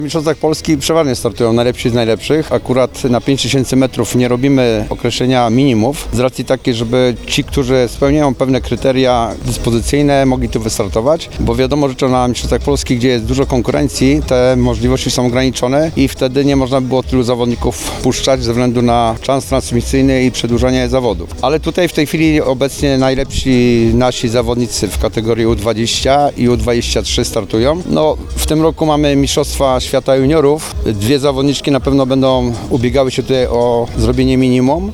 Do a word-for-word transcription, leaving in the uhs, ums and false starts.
W Mistrzostwach Polski przeważnie startują najlepsi z najlepszych. Akurat na pięć tysięcy metrów nie robimy określenia minimów, z racji takiej, żeby ci, którzy spełniają pewne kryteria dyspozycyjne, mogli tu wystartować, bo wiadomo, że na Mistrzostwach Polski, gdzie jest dużo konkurencji, te możliwości są ograniczone i wtedy nie można było tylu zawodników wpuszczać ze względu na czas transmisyjny i przedłużanie zawodów. Ale tutaj w tej chwili obecnie najlepsi nasi zawodnicy w kategorii U dwadzieścia i U dwadzieścia trzy startują. No, w tym roku mamy Mistrzostwa Świata Juniorów. Dwie zawodniczki na pewno będą ubiegały się tutaj o zrobienie minimum.